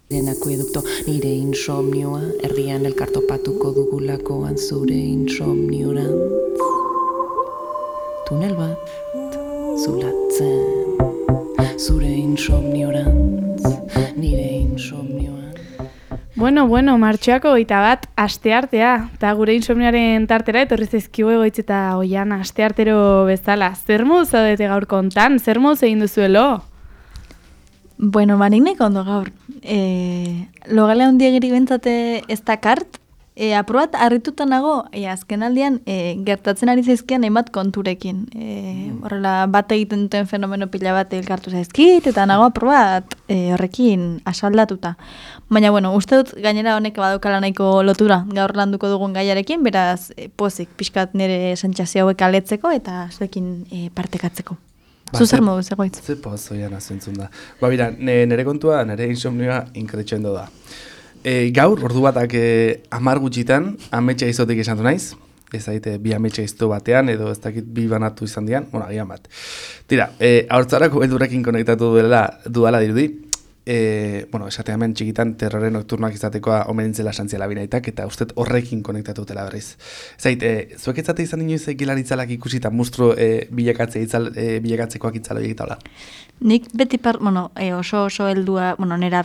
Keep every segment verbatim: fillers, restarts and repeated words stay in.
Akuedukto, nire insomnioa, erdian elkartopatuko dugulakoan zure insomniorantz. Tunel bat, zulatzen, zure insomniorantz, nire insomnioan. Bueno, bueno, martxoako goita bat, asteartea, eta gure insomniaren tartera etorri zaizkigu egoitz eta oian asteartero bezala. Zer moduz zaudete gaur kontan? Zer moduz egin duzuelo? Bueno, banik neko ondo gaur. E, logale handiagiri bentzate ez dakart, e, aprobat harrituta nago, e, azken aldian e, gertatzen ari zaizkian hainbat konturekin. E, horrela bat egiten duten fenomeno pila bat elkartu zaizkit, eta nago aprobat e, horrekin asaldatuta. Baina, bueno, uste dut gainera honek badaukala nahiko lotura gaur landuko dugun gaiarekin, beraz e, pozik pixkat nire sentsazio hauek aletzeko eta zuekin e, partekatzeko. Ba, Zuzer modu, zegoitz. Ze pozoian azentzun da. Ba, bira, nire kontua, nire insomnioa inkretxendo da. E, gaur, ordu batak e, amar gutxitan, ametsa izotik esan du naiz. Ez daite, bi ametsa izto batean, edo ez dakit bi banatu izan dian, bueno, agian bat. Tira, e, haurtzarako heldurekin konektatu duela, duala dirudi. E, bueno, esatea hemen txikitan terrore nokturnak izatekoa omenintzela santziala binaitak, eta uste horrekin konektatu dela berriz. Zait, e, zuek etzate izan inoiz gilaritzalak ikusita mustro e, bilakatze itzal, e, bilakatzekoak itzalo egitala? Nik beti par, bueno, e, oso oso heldua, bueno, nera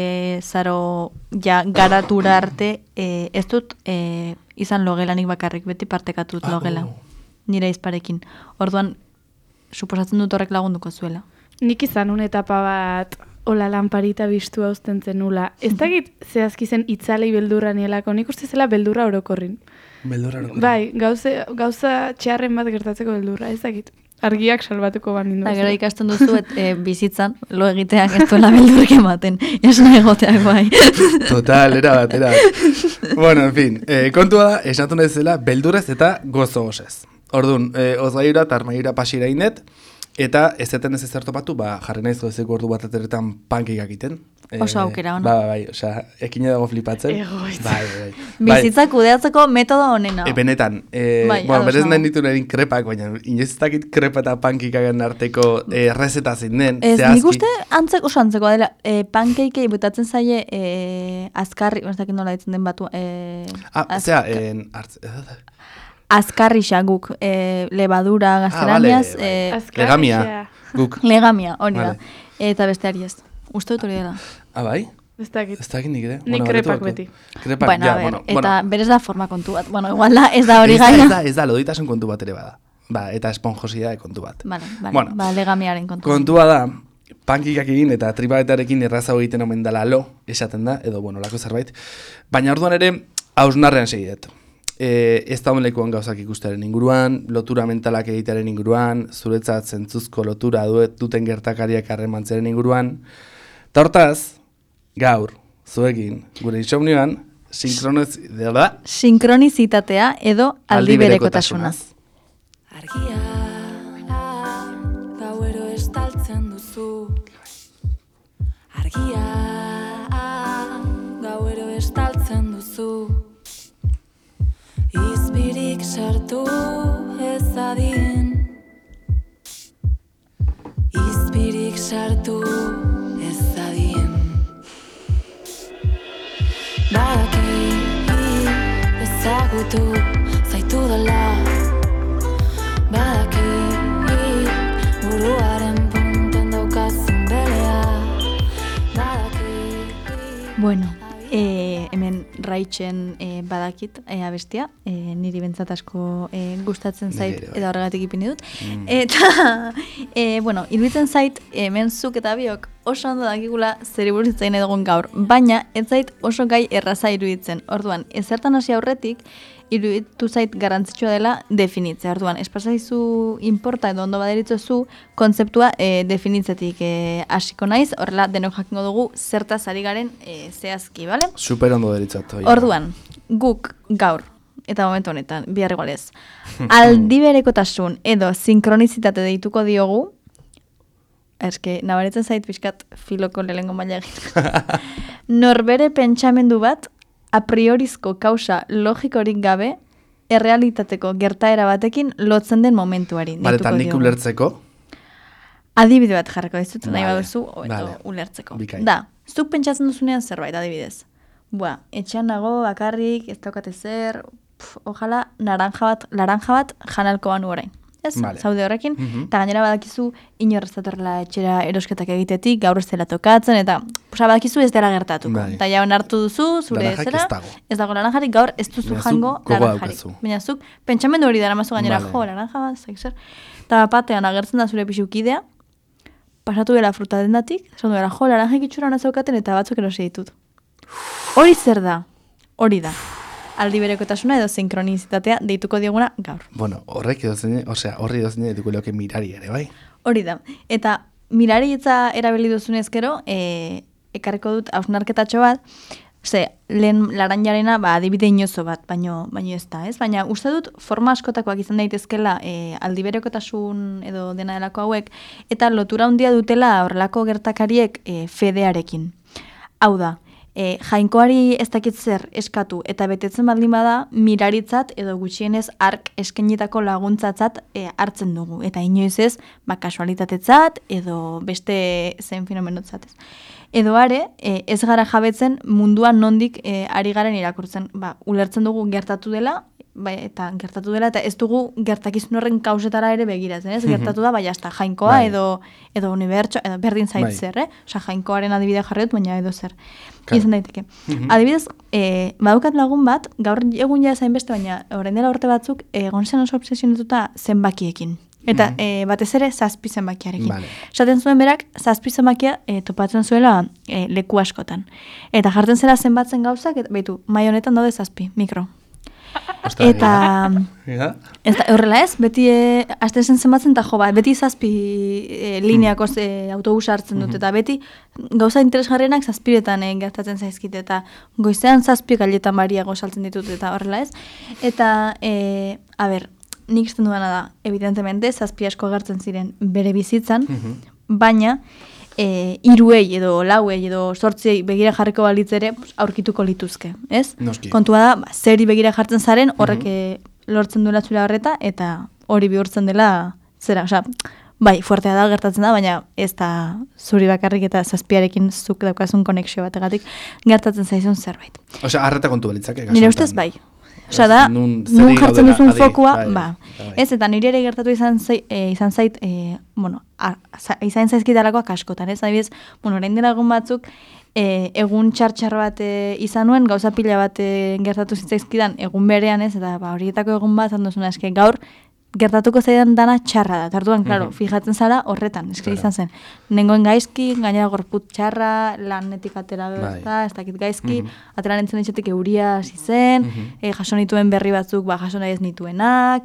bezaro ja garatura arte, e, ez dut e, izan logelanik bakarrik, beti partekatut ah, logela, oh. Nire izparekin. Orduan, suposatzen dut horrek lagunduko zuela. Nik izan un etapa bat, hola lanparita biztua uzten zenula. Ez dakit zehazki zen itzalei beldurra nielako, nik uste zela beldurra orokorrin. Beldurra orokorrin? Bai, gauze, gauza txarren bat gertatzeko beldurra, ez dakit. Argiak salbatuko banindu. Da, gero ikasten duzu, et, e, bizitzan, lo egiteak ez duela beldurrik ematen. Esna egoteak bai. Total, era bat, era bat. Bueno, en fin, eh, kontua da, esnatu nahi zela, beldurrez eta gozo gozez. Orduan, eh, ozgaira eta armagira pasira inet, eta ez eten ez ezerto batu, ba, jarri nahiz gozeko ordu bat ateretan pankik egiten. Oso aukera, ona. Ba, ba, bai, osea, ekine dago flipatzen. Egoitz. Bai, bai. Bizitzak kudeatzeko metodo honena. E, benetan, e, bai, bueno, berez nahi nahi ditu nerin krepak, baina inoiz ez dakit krepa eta pankikagen arteko e, rezeta zein den, ez, zehazki. nik uste antzeko, oso antzeko, dela, e, pankeikei butatzen zaie e, azkarri, ez dakit nola ditzen den batu. E, ah, azka... zera, en, hartz, azkarrixa guk, e, levadura, gaztelaniaz. Ah, vale, e, Azkarrixa. Legamia, guk. Legamia, hori Vale. da. Eta besteari ez. Uste dut hori dela. Ah, bai? Ez dakit. Ez dakit nik ere. Nik krepak beti. Krepak, Bueno, ja, a ver, bueno, eta bueno. berez da forma kontu bat. Bueno, igual da, ez da hori Ez da, gaina. ez da, ez da, loditasun kontu bat ere bada. Ba, eta esponjosidade kontu bat. Vale, vale, Bueno, ba, legamiaren kontu. kontua da, pankikak egin eta tripaletarekin errazago egiten omen dela lo, esaten da, edo, bueno, lako zerbait. Baina orduan ere, hausnarrean segidet. E, ez da honlekuan gauzak ikustearen inguruan, lotura mentalak egitearen inguruan, zuretzat zentzuzko lotura duet duten gertakariak harremantzaren inguruan. Ta hortaz, gaur, zuekin, gure insomnioan, sinkronez, da? Sinkronizitatea edo aldi berekotasuna. Argia, gauero estaltzen duzu. Argia, gauero estaltzen duzu. Izpirik sartu ez adien. Izpirik sartu ez adien. Badaki ezagutu zaitu dela. Badaki buruaren punten daukazun belea. Badaki. Bueno, e, hemen raitzen e, badakit e, abestia, e, niri bentsat asko e, gustatzen zait, Nire, bai. eta horregatik ipini dut. Mm. Eta, e, bueno, iruditzen zait, hemen zuk eta biok oso ondo dakikula zer buruz hitz egin nahi dugun gaur, baina ez zait oso gai erraza iruditzen. Orduan, ezertan hasi aurretik, iruditu zait garrantzitsua dela definitzea. Orduan, espasaizu inporta edo ondo baderitzozu kontzeptua e, definitzetik e, hasiko naiz, horrela denok jakingo dugu zertaz ari garen e, zehazki, bale? Super ondo deritzat. Orduan, guk gaur, eta momentu honetan, bihar igualez, aldi berekotasun edo sinkronizitate deituko diogu, eske, nabaritzen zait pixkat filoko lehengo maila egin. Norbere pentsamendu bat, a priorizko kausa logikorik gabe, errealitateko gertaera batekin lotzen den momentuari. Bale, eta nik ulertzeko? Adibide bat jarriko dizut, nahi Vale, baduzu, hobeto vale. ulertzeko. Bikain. Da, zuk pentsatzen duzunean zerbait, adibidez. Bua, etxean nago, bakarrik, ez daukate zer, pf, ojala, naranja bat, laranja bat janalko banu orain. Ez, Vale. zaude horrekin, Mhm. eta gainera badakizu inorrez datorrela etxera erosketak egitetik, gaur ez dela tokatzen, eta osa, badakizu ez dela gertatuko. Bai. Eta ja onartu duzu, zure Laranjarik zera, ez dago. ez dago laranjarik, gaur ez duzu Baina zuk jango gogoa laranjarik. daukazu. Baina zuk, pentsamendu hori dara mazu gainera, Vale. jo, laranja bat, zaik zer. Eta batean agertzen da zure pixukidea, pasatu dela fruta dendatik, esan duela, jo, laranjaik itxura hona zaukaten eta batzuk erosi ditut. Hori zer da? Hori da. Aldi berekotasuna edo sinkronizitatea deituko dioguna gaur. Bueno, horrek edo zein, osea, horri edo zein eduko leuke mirari ere, bai? Hori da. Eta mirari hitza erabili duzunez gero, e, ekarriko dut hausnarketatxo bat, ze, lehen laranjarena, ba, adibide inozo bat, baino, baino ez da, ez? Baina uste dut forma askotakoak izan daitezkela e, aldi berekotasun edo dena delako hauek, eta lotura handia dutela horrelako gertakariek e, fedearekin. Hau da, e, jainkoari ez dakit zer eskatu eta betetzen baldin bada miraritzat edo gutxienez ark eskenitako laguntzatzat e, hartzen dugu. Eta inoiz ez, ba, kasualitatetzat edo beste zen fenomenotzat ez. Edo are, e, ez gara jabetzen munduan nondik e, ari garen irakurtzen. Ba, ulertzen dugu gertatu dela, bai, eta gertatu dela, eta ez dugu gertakizun horren kausetara ere begiratzen, ez? Gertatu da, bai, hasta jainkoa Bai. edo edo unibertso, edo berdin zait Bai. zer, eh? Osa, jainkoaren adibidea jarri dut, baina edo zer. Claro. Izan daiteke. Mhm. Adibidez, e, badukat lagun bat, gaur egun ja zain beste, baina orain dela urte batzuk, egon zen oso obsesionatuta zenbakiekin. Eta e, batez ere zazpi zenbakiarekin. Vale. Esaten zuen berak, zazpi zenbakia e, topatzen zuela e, leku askotan. Eta jartzen zela zenbatzen gauzak, eta baitu, mai honetan daude zazpi, mikro. Ostra, Eta... Ja? Ez da, horrela ez, beti e, aste zen zenbatzen, eta jo, ba, beti zazpi e, lineako e, autobusa hartzen dut, eta beti gauza interesgarrienak zazpiretan e, gertatzen zaizkit, eta goizean zazpi galetan bariago saltzen ditut, eta horrela ez. Eta, e, a ber, nik izten duena da, evidentemente, zazpi asko agertzen ziren bere bizitzan, baina, e, iruei edo lauei edo sortziei begira jarriko balitzere aurkituko lituzke, ez? Noski. Kontua da, ba, zeri begira jartzen zaren, horrek e, lortzen duela zure horreta, eta hori bihurtzen dela, zera, osea, bai, fuertea da, gertatzen da, baina ez da zuri bakarrik eta zazpiarekin zuk daukazun konexio bategatik gertatzen zaizun zerbait. Osea, arreta kontu balitzake. Nire ustez bai. Osea da, Nun nun zeri jartzen gaudela, duzun adi, fokua, bai, ba. bai. Ez, eta nire ere gertatu izan, zai, e, izan zait, e, bueno, a, za, izan zaizkitalakoak askotan, ez? Adibidez, bueno, orain dela egun batzuk, e, egun txar-txar bat e, izan nuen, gauza pila bat e, gertatu zitzaizkidan egun berean, ez? Eta ba, horietako egun bat, handuzuna, eske gaur, gertatuko zaidan dana txarra da. Tarduan, claro, fijatzen zara horretan, eske izan zen. Nengoen gaizki, gainera gorput txarra, lanetik atera Bai. da, ez dakit gaizki, atera nintzen etxetik euria hasi zen, e, jaso nituen berri batzuk, ba, jaso nahi ez nituenak,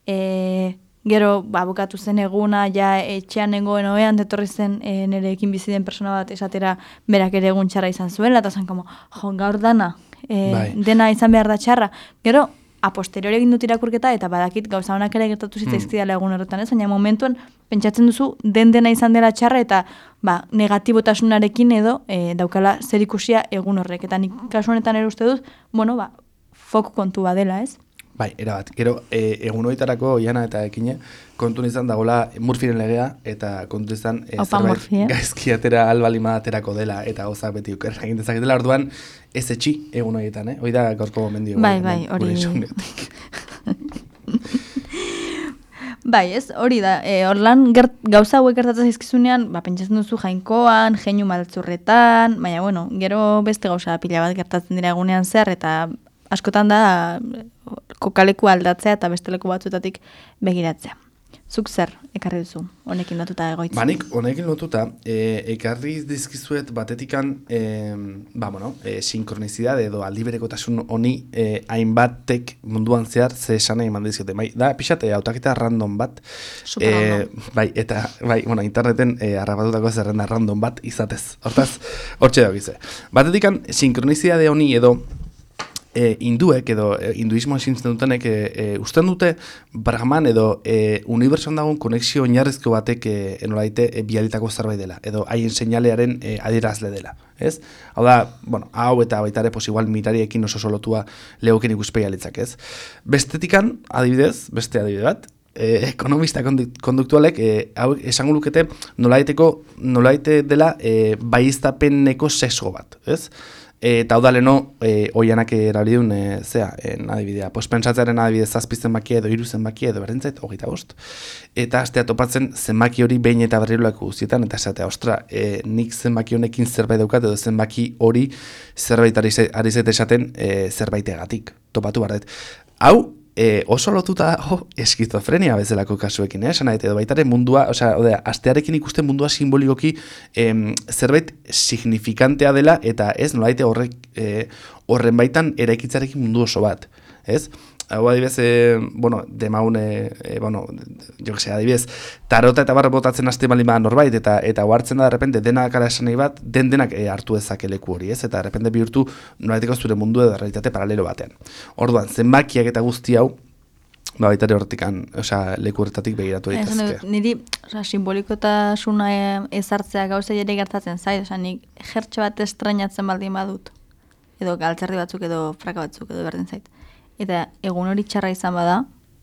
e, gero, ba, bukatu zen eguna, ja etxean nengoen oean, detorri zen e, nerekin bizi den persona bat esatera berak ere egun txarra izan zuela, eta zen como, jo, gaur dana, e, Bai. dena izan behar da txarra. Gero, a posteriori egin dut irakurketa eta badakit gauza honak ere gertatu zitzaizkidala egun horretan, ez? Baina momentuan pentsatzen duzu den dena izan dela txarra eta ba, negatibotasunarekin edo e, daukala zerikusia egun horrek. Eta nik kasu honetan ere uste dut, bueno, ba, foku kontu badela, ez? Bai, erabat. Gero, e, egun horietarako Oiana eta Ekine kontu izan dagoela Murphyren legea eta kontu izan e, Opa, Murphy, eh? gaizki atera albalima aterako dela eta gauzak beti uker egin dezaketela, orduan ez etxi egun horietan, eh? Hoi da gaurko gomendio. Bai, bai, hori. Bai, ez, hori da, e, orlan gert, gauza hauek gertatzen zaizkizunean, ba, pentsatzen duzu jainkoan, jeinu maltzurretan, baina, bueno, gero beste gauza pila bat gertatzen dira egunean zehar, eta askotan da kokaleku aldatzea eta beste leku batzuetatik begiratzea. Zuk zer ekarri duzu, honekin lotuta egoitza? Banik, honekin lotuta, e, ekarri dizkizuet batetikan, e, ba, bueno, e, sinkronizidade edo aldiberekotasun honi e, hainbatek munduan zehar ze esan eman dizkiote. Bai, da, pixate, hautaketa random bat. Super e, random. Bai, eta, bai, bueno, interneten e, harrabatutako zerrenda random bat izatez. Hortaz, hortxe dagoize. Batetikan, sinkronizidade honi edo E, hinduek edo e, hinduismoa esintzen dutenek e, e, usten dute Brahman edo e, unibertsuan dagoen konexio oinarrizko batek e, enolaite e, bialitako zerbait dela edo haien seinalearen e, adierazle dela, ez? Hau da, bueno, hau eta baita ere pos igual mitariekin oso solotua legoken ikuspegi alitzak, ez? Bestetikan, adibidez, beste adibide bat, eh, ekonomista konduktualek eh, hau esango lukete nolaiteko nolaite dela eh, baieztapeneko sesgo bat, ez? Eta hau da leno, e, oianak erabili duen, e, zea, en adibidea, pues pentsatzearen adibidez zazpi zenbaki edo hiru zenbaki edo berdintzait, hogeita bost. Eta astea topatzen zenbaki hori behin eta berrirulako guztietan, eta esatea, ostra, e, nik zenbaki honekin zerbait daukat, edo zenbaki hori zerbait ari zait esaten e, zerbaitegatik, topatu barret. Hau, E, oso lotuta oh, eskizofrenia bezalako kasuekin, eh? Esan nahi, edo baitaren mundua, osea, odea, astearekin ikusten mundua simbolikoki em, zerbait signifikantea dela, eta ez nolaite horrek e, horren baitan eraikitzarekin mundu oso bat, ez? Hau adibidez, e, bueno, demaun, e, e, bueno, jo que sé, adibidez, tarota eta barra botatzen haste baldin bada norbait, eta eta ohartzen da, derrepente, denak ala esan nahi bat, den denak e, hartu dezake leku hori, ez? Eta derrepente bihurtu nolaiteko zure mundu edo realitate paralelo batean. Orduan, zenbakiak eta guzti hau, ba, baitare hortikan, osea, leku horretatik begiratu daitezke. Niri, osea, simbolikotasuna ezartzea gauza ere gertatzen zait, osea, nik jertxe bat estrainatzen baldin badut, edo galtzerdi batzuk, edo fraka batzuk, edo berdin zait. Eta egun hori txarra izan bada,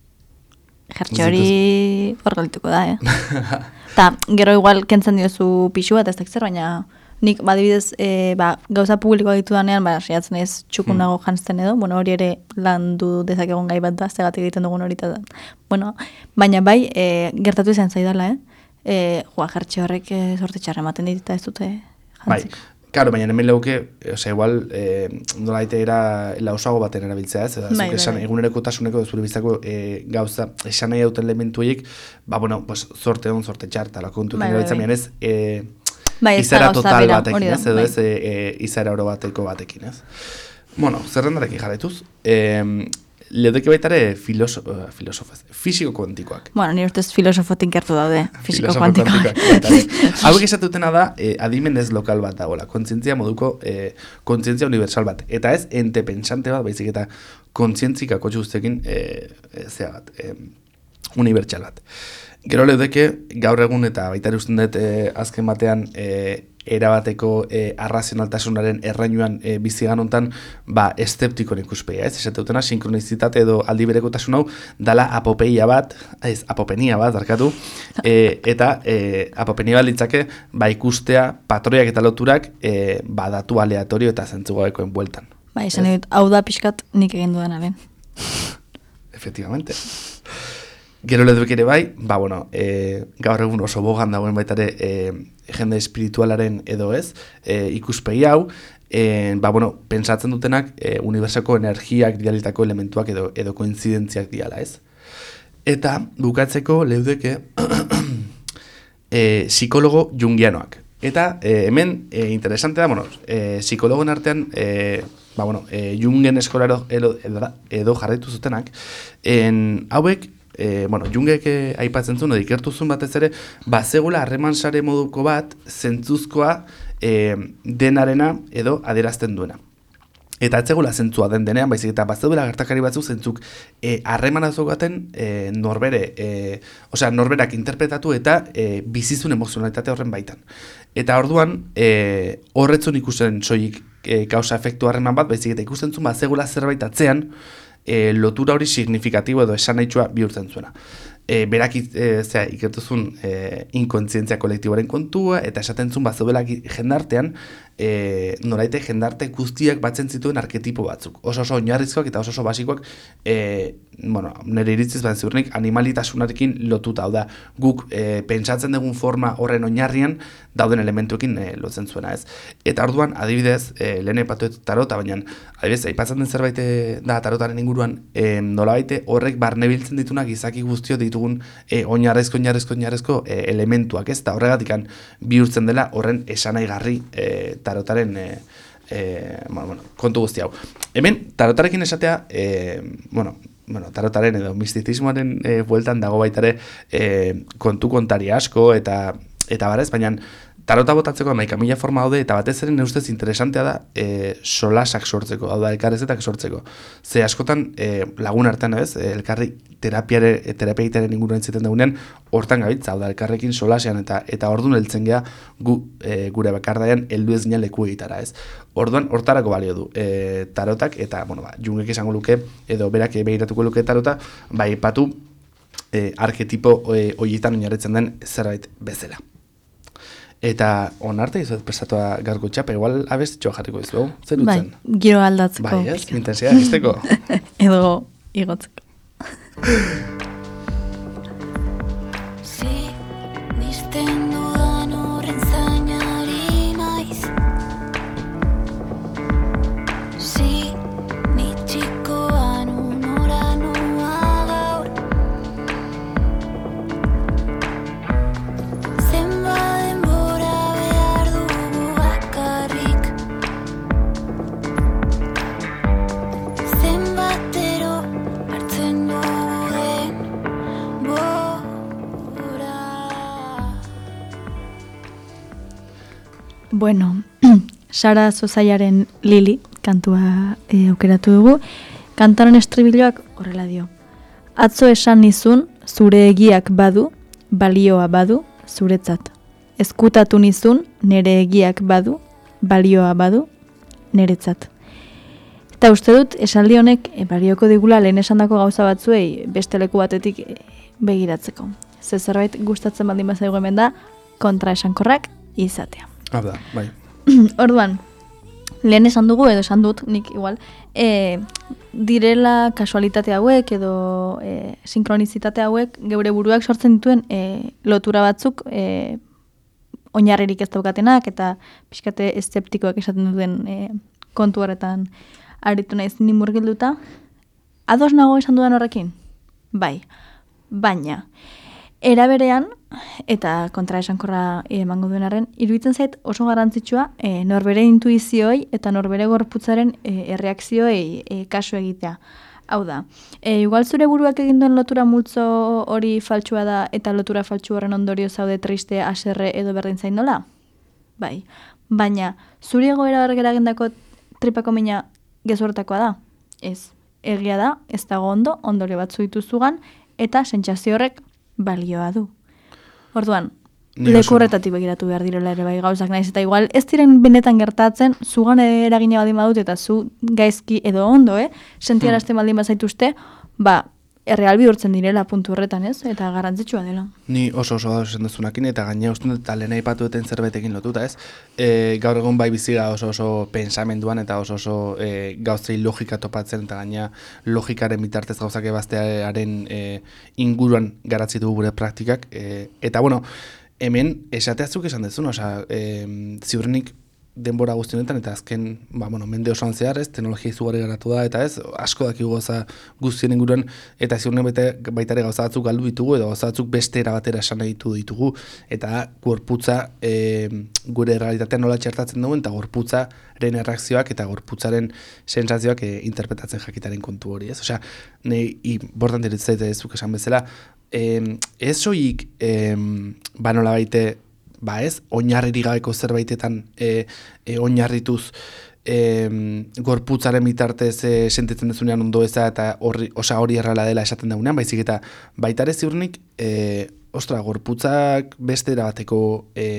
jertxe hori hor galituko da, eh? Eta gero igual kentzen diozu pixu bat ez da zer, baina nik badibidez e, ba, gauza publikoa gitu danean, ba, saiatzen ez txukunago hmm. jantzten edo, bueno, hori ere landu dezakegun gai bat da, zegatik egiten dugun hori eta da. Bueno, baina bai, e, gertatu izan zaidala, eh? E, joa, jertxe horrek e, sorte txarra ematen dit eta ez dute jantziko. Bai. Claro, baina hemen leuke, osea, igual, eh, nola era lausago baten erabiltzea, ez? Bai, bai, esan, bai. Egunerekotasuneko zure bizako eh, gauza, esan nahi dauten elementu horiek, ba, bueno, pues, zorte on, zorte txarta, la kontu bai, erabiltzen, bai, bai. Ez, eh, bai, izara total bera, batekin, ez? Edo bai. Ez, eh, izara oro bateko batekin, ez? Bueno, zerrendarekin jarraituz, eh, leudeke baitare filoso, uh, filosofaz, fisiko kuantikoak. Bueno, nire ustez filosofotik gertu daude, fisiko kuantikoak. Hauek esatutena da, eh, adimen ez lokal bat dagoela, kontzientzia moduko, eh, kontzientzia universal bat. Eta ez, ente pensante bat, baizik eta kontzientzik akotxe guztekin, eh, zea bat, eh, unibertsal bat. Gero leudeke, gaur egun eta baita ere usten dut eh, azken batean, eh, erabateko e, arrazionaltasunaren errainuan e, bizigan hontan, ba, esteptikoen ikuspegia, ez? Esateutena, sinkronizitate edo aldi berekotasun hau, dala apopeia bat, ez, apopenia bat, darkatu, e, eta e, apopenia bat litzake, ba, ikustea patroiak eta loturak, e, ba, datu aleatorio eta zentzugabekoen bueltan. Ba, izan dut, hau da pixkat nik egin duenaren. Efectivamente. Gero leduek ere bai, ba, bueno, e, gaur egun oso bogan dagoen baitare e, jende espiritualaren edo ez, e, ikuspegi hau, e, ba, bueno, pentsatzen dutenak e, unibertsako energiak dialitako elementuak edo, edo koinzidentziak diala, ez? Eta bukatzeko leudeke e, psikologo jungianoak. Eta e, hemen e, interesante da, bueno, e, psikologoen artean, e, ba, bueno, e, Jungen eskolaro edo, edo, edo jarraitu zutenak, en, hauek, E, bueno, Jungek eh, aipatzen zuen, edo ikertu zuen batez ere, ba, zegula harreman sare moduko bat, zentzuzkoa e, denarena edo adierazten duena. Eta etzegula zentzua den denean, baizik eta bazeudela gertakari batzuk zentzuk harremana e, zaukaten e, norbere, e, osea, norberak interpretatu eta e, bizizun emozionalitate horren baitan. Eta orduan, e, horretzun ikusten soilik e, kausa efektu harreman bat, baizik eta ikusten zuen bazeugula zerbait atzean, E, lotura hori signifikatibo edo esan nahitxua bihurtzen zuena. E, berak e, zera, ikertuzun e, inkontzientzia kolektiboaren kontua, eta esaten zuen bazeudela jendartean, e, noraite jendarte guztiak batzen zituen arketipo batzuk. Oso oso oinarrizkoak eta oso oso basikoak, e, bueno, nire iritziz bat ziurnik, animalitasunarekin lotuta. Hau da, guk e, pentsatzen dugun forma horren oinarrian dauden elementuekin e, lotzen zuena, ez. Eta orduan, adibidez, e, lehen epatuet tarota, baina adibidez, aipatzen den zerbait da tarotaren inguruan, e, nolabaite horrek barnebiltzen ditunak gizaki guztio ditugun e, oinarrezko, oinarrezko, oinarrezko e, elementuak, ez, eta horregatikan bihurtzen dela horren esanaigarri e, tarotaren e, e, bueno, bueno, kontu guzti hau. Hemen, tarotarekin esatea, e, bueno, bueno, tarotaren edo mistizismoaren e, bueltan dago baitare e, kontu kontari asko eta eta barez, baina tarota botatzeko hamaika mila forma daude, eta batez ere neustez interesantea da e, solasak sortzeko, hau da, elkarrezetak sortzeko. Ze askotan e, lagun artean, ez, elkarri terapiare, terapeitaren inguruan entziten dugunean, hortan gabitza, hau da, elkarrekin solasean, eta eta orduan heltzen gea gu, e, gure bakardaian heldu ez ginen leku egitara, ez. Orduan, hortarako balio du e, tarotak, eta, bueno, ba, Jungek esango luke, edo berak begiratuko luke tarota, bai, patu, e, arketipo e, horietan oinarritzen den zerbait bezala. Eta onarte izuet prestatua gaurko txapa, igual abestitxoa jarriko izu, zer Bai, dutzen? giro aldatzeko. Bai, ez? Intensia, izteko? Edo igotzeko. Nisten dudan horren zainari naiz. Si, nitxikoan unora noa gaur. Zenba denbora behar dugu bakarrik. Zenbatero hartzen dugu den bora. Bueno, Sara Zozaiaren Lili kantua e, aukeratu dugu. Kantaren estribilloak horrela dio. Atzo esan nizun, zure egiak badu, balioa badu, zuretzat. Ezkutatu nizun, nere egiak badu, balioa badu, neretzat. Eta uste dut, esaldi honek e, balioko digula lehen esandako gauza batzuei beste leku batetik e, begiratzeko. Ze zerbait gustatzen baldin bazaigu hemen da, kontra esankorrak izatea. Hau da, bai. Orduan, lehen esan dugu edo esan dut, nik igual, e, direla kasualitate hauek edo e, sinkronizitate hauek geure buruak sortzen dituen e, lotura batzuk e, oinarririk ez daukatenak eta pixkate eszeptikoak esaten duten e, kontu horretan aritu naiz ni murgilduta. Ados nago esan dudan horrekin? Bai, baina era berean, eta kontraesankorra emango duen arren, iruditzen zait oso garrantzitsua e, norbere intuizioi eta norbere gorputzaren e, erreakzioei e, kasu egitea. Hau da, e, igual zure buruak egin duen lotura multzo hori faltsua da eta lotura faltsu horren ondorio zaude triste, haserre edo berdin zain nola? Bai, baina zure egoera horrek eragindako tripako mina gezurtakoa da? Ez, egia da, ez dago ondo, ondorio batzu dituzugan eta sentsazio horrek balioa du. Orduan, leku horretatik begiratu behar direla ere bai gauzak naiz, eta igual ez diren benetan gertatzen, zugan eragina baldin badut eta zu gaizki edo ondo, eh? Sentiarazten baldin bazaituzte, ba, erreal bihurtzen direla puntu horretan, ez? Eta garrantzitsua dela. Ni oso oso esan duzunakin, eta gaina uste dut lehen aipatu duten zerbaitekin lotuta, ez? E, gaur egun bai biziga oso oso pensamenduan eta oso oso e, gauzei logika topatzen, eta gaina logikaren bitartez gauzak ebaztearen e, inguruan garatzi dugu gure praktikak. E, eta bueno, hemen esateazuk esan dezun, osea, e, ziurrenik denbora guzti honetan, eta azken, ba, bueno, mende osoan zehar, ez, teknologia izugarri garatu da, eta ez, asko dakigu gauza guztien inguruan, eta ziurren baita ere gauza batzuk galdu ditugu, edo gauza batzuk beste era batera esan ditu ditugu, eta gorputza e, gure realitatean nola txertatzen dugu, eta gorputzaren erreakzioak eta gorputzaren sentsazioak e, interpretatzen jakitaren kontu hori, ez? Osea, nahi, importante ditzait ez zuk esan bezala, e, ez soik, e, ba nola baite, ba ez, oinarririk gabeko zerbaitetan e, e, oinarrituz e, gorputzaren bitartez e, sentitzen dezunean ondo eza eta horri, osa hori errala dela esaten daunean, baizik eta baitare ziurnik, e, ostra, gorputzak beste erabateko e,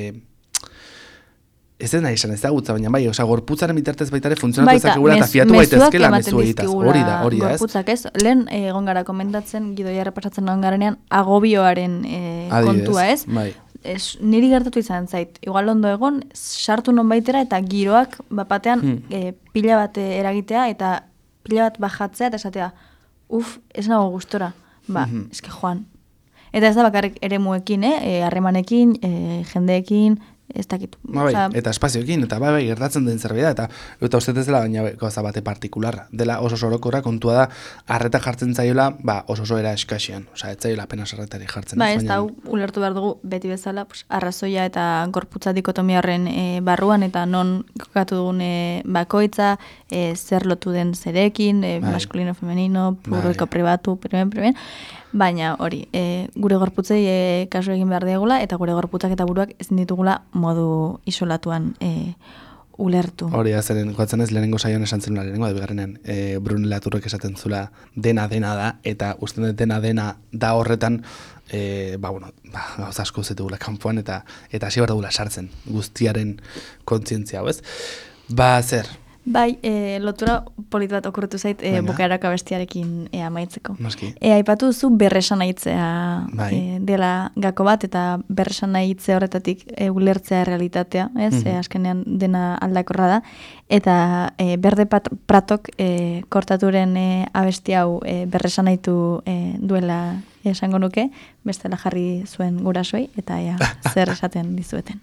ez ez nahi esan ezagutza, baina bai, osa gorputzaren bitartez baitare funtzionatu ezakegula eta fiatu baitezkela mezu egitaz, hori da, hori da, ez? Gorputzak ez, lehen egon gara komentatzen, gidoia repasatzen egon garenean, agobioaren e, kontua ez? Bai. Es, niri gertatu izan zait, igual ondo egon, sartu non baitera eta giroak bapatean hmm. e, pila bat eragitea eta pila bat bajatzea eta esatea, uf, ez nago gustora, ba, mm-hmm. eske joan. Eta ez da bakarrik eremuekin, eh, harremanekin, e, jendeekin, ez dakit. Ba, bai, Osa, eta espazioekin, eta bai, bai, gertatzen den zerbait da, eta eta uste ez dela baina gauza bate partikularra. Dela oso orokorra kontua da, arreta jartzen zaiola, ba, oso oso era eskaxian. Osa, ez zaiola apenas arretari jartzen. Ba, ez da, ulertu behar dugu, beti bezala, pues, arrazoia eta gorputza dikotomiaren e, barruan, eta non kokatu dugun e, bakoitza, e, zer lotu den zerekin, e, bai. Maskulino, femenino, publiko, bai. Pribatu, primen, primen. Baina hori, e, gure gorputzei e, kasu egin behar diagula, eta gure gorputzak eta buruak ezin ditugula modu isolatuan e, ulertu. Hori, azeren, goatzen ez lehenengo saioan esan zenula lehenengo, da bigarrenean, e, Brunel Aturrek esaten zula dena dena da, eta usten dut dena dena da horretan, e, ba, bueno, ba, gauza asko zetugula kanpoan, eta eta hasi behar dugula sartzen guztiaren kontzientzia, hau ez? Ba, zer? Bai, e, lotura polit bat okurritu zait e, Venga. bukaerako abestiarekin e, amaitzeko. Noski. E, aipatu duzu berresan nahitzea Bai. e, dela gako bat, eta berresan nahitze horretatik e, ulertzea realitatea, ez? Mhm. E, azkenean dena aldakorra da. Eta e, Berde Pat- Pratok e, kortaturen e, abesti hau e, berresan nahitu e, duela esango nuke, bestela jarri zuen gurasoei, eta ea, zer esaten dizueten.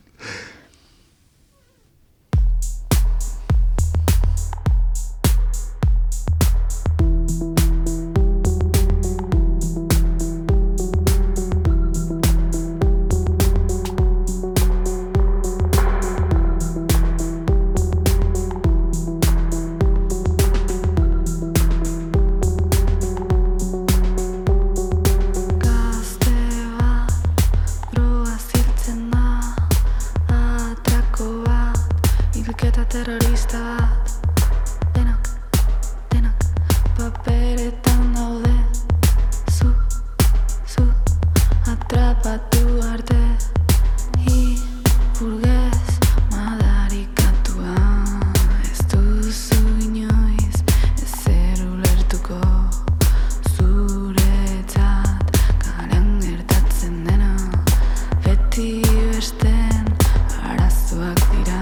Gazte bat, droa ziltzen da, atrako bat, hilketa terrorista bat, denak, denak, paperetan daude, zu, zu, atrapatu arte, hi, burgez, madarikatua, ez duzu inoiz, ezer ulertuko, zuretzat karan gertatzen dena, beti besten arazoak dira.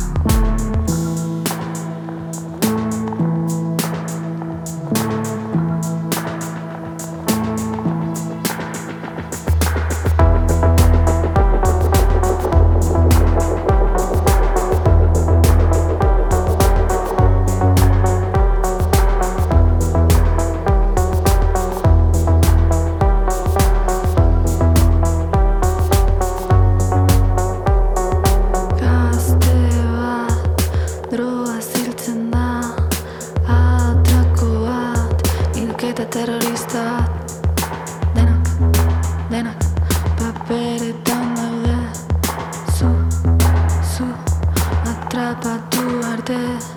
Gazte bat, droa ziltzen da, atrako bat, hilketa terrorista bat, denak, denak, paperetan daude, zu, zu, atrapatu arte.